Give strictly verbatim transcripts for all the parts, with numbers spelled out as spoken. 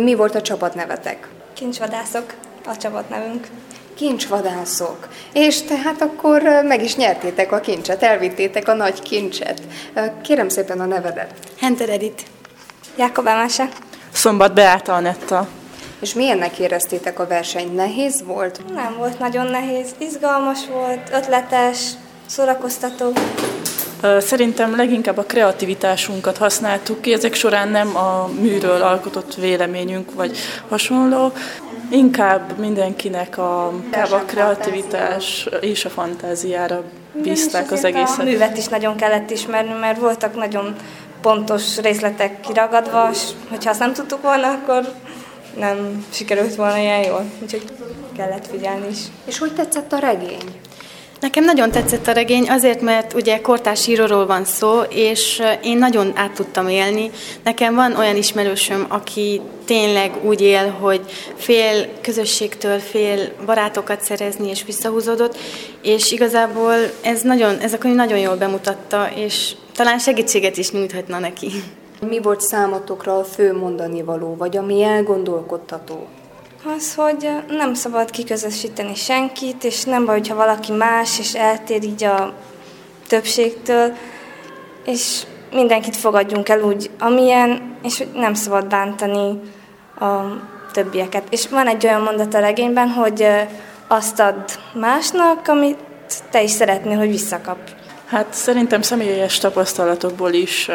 Mi volt a csapatnevetek? Kincsvadászok a csapatnevünk. Kincsvadászok. És tehát akkor meg is nyertétek a kincset, elvittétek a nagy kincset. Kérem szépen a nevedet. Henter Edith. Jákob Emese. Szombat Beáta Anetta. És milyennek éreztétek a verseny? Nehéz volt? Nem volt nagyon nehéz. Izgalmas volt, ötletes, szórakoztató. Szerintem leginkább a kreativitásunkat használtuk ki, ezek során nem a műről alkotott véleményünk vagy hasonló, inkább mindenkinek a, inkább a kreativitás és a fantáziára bízták az egészet. A művet is nagyon kellett ismerni, mert voltak nagyon pontos részletek kiragadva, és hogyha azt nem tudtuk volna, akkor nem sikerült volna ilyen jól, úgyhogy kellett figyelni is. És hogy tetszett a regény? Nekem nagyon tetszett a regény, azért, mert ugye kortárs íróról van szó, és én nagyon át tudtam élni. Nekem van olyan ismerősöm, aki tényleg úgy él, hogy fél közösségtől, fél barátokat szerezni, és visszahúzódott, és igazából ez, nagyon, ez a könyv nagyon jól bemutatta, és talán segítséget is nyújthatna neki. Mi volt számotokra a fő mondani való, vagy ami elgondolkodtató? Az, hogy nem szabad kiközösíteni senkit, és nem baj, hogyha valaki más, és eltér így a többségtől, és mindenkit fogadjunk el úgy, amilyen, és hogy nem szabad bántani a többieket. És van egy olyan mondat a regényben, hogy azt add másnak, amit te is szeretnél, hogy visszakap. Hát szerintem személyes tapasztalatokból is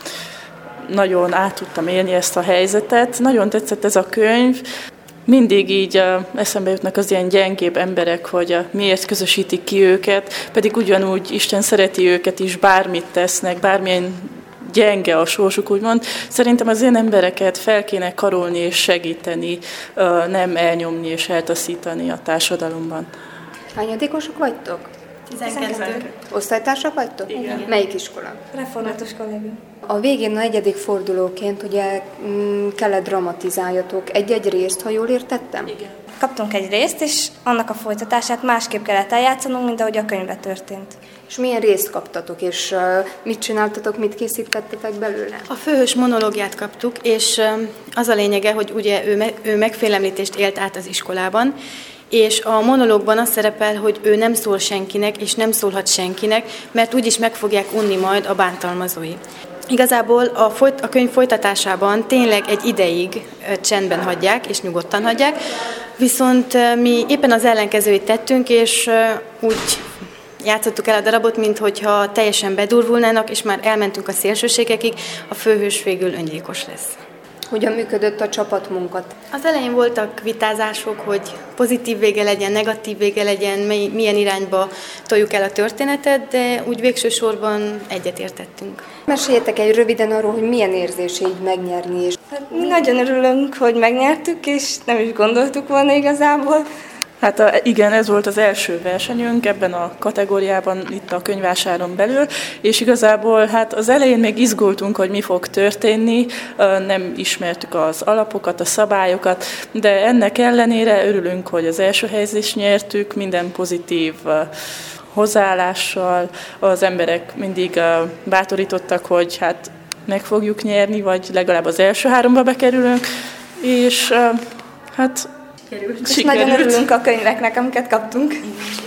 nagyon át tudtam élni ezt a helyzetet. Nagyon tetszett ez a könyv. Mindig így uh, eszembe jutnak az ilyen gyengébb emberek, hogy uh, miért közösítik ki őket, pedig ugyanúgy Isten szereti őket is, bármit tesznek, bármilyen gyenge a sorsuk, úgymond. Szerintem az ilyen embereket fel kéne karolni és segíteni, uh, nem elnyomni és eltaszítani a társadalomban. Hányadikosok vagytok? tizenkettő. Osztálytársak vagytok? Igen. Melyik iskola? Református kollégium. A végén a negyedik fordulóként ugye mm, kellett dramatizáljatok egy-egy részt, ha jól értettem? Igen. Kaptunk egy részt, és annak a folytatását másképp kellett eljátszanunk, mint ahogy a könyvben történt. És milyen részt kaptatok, és uh, mit csináltatok, mit készítettetek belőle? A főhős monológiát kaptuk, és az a lényege, hogy ugye ő, me- ő megfélemlítést élt át az iskolában, és a monológban az szerepel, hogy ő nem szól senkinek, és nem szólhat senkinek, mert úgyis meg fogják unni majd a bántalmazói. Igazából a, folyt, a könyv folytatásában tényleg egy ideig csendben hagyják, és nyugodtan hagyják, viszont mi éppen az ellenkezőit tettünk, és úgy játszottuk el a darabot, minthogyha teljesen bedurvulnának, és már elmentünk a szélsőségekig, a főhős végül öngyilkos lesz. Hogyan működött a csapatmunkat? Az elején voltak vitázások, hogy pozitív vége legyen, negatív vége legyen, milyen irányba toljuk el a történetet, de úgy végső sorban egyetértettünk. Meséljetek egy röviden arról, hogy milyen érzés így megnyerni. És... Hát mi nagyon örülünk, hogy megnyertük, és nem is gondoltuk volna igazából. Hát a, igen, ez volt az első versenyünk ebben a kategóriában, itt a könyvvásáron belül, és igazából hát az elején még izgultunk, hogy mi fog történni, nem ismertük az alapokat, a szabályokat, de ennek ellenére örülünk, hogy az első helyezést nyertük, minden pozitív hozzáállással. Az emberek mindig bátorítottak, hogy hát meg fogjuk nyerni, vagy legalább az első háromba bekerülünk, és hát és nagyon örülünk a könyveknek, amiket kaptunk.